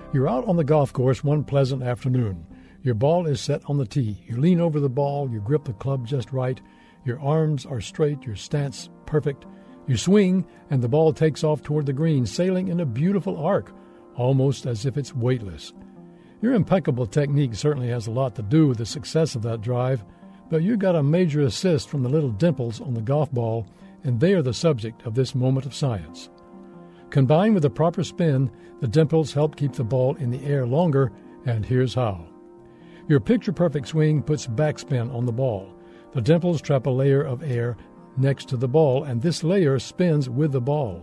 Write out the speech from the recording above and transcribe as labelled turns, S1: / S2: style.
S1: You're out on the golf course one pleasant afternoon. Your ball is set on the tee. You lean over the ball, you grip the club just right. Your arms are straight, your stance perfect. You swing, and the ball takes off toward the green, sailing in a beautiful arc, almost as if it's weightless. Your impeccable technique certainly has a lot to do with the success of that drive, but you got a major assist from the little dimples on the golf ball, and they are the subject of this moment of science. Combined with the proper spin, the dimples help keep the ball in the air longer, and here's how. Your picture-perfect swing puts backspin on the ball. The dimples trap a layer of air next to the ball, and this layer spins with the ball.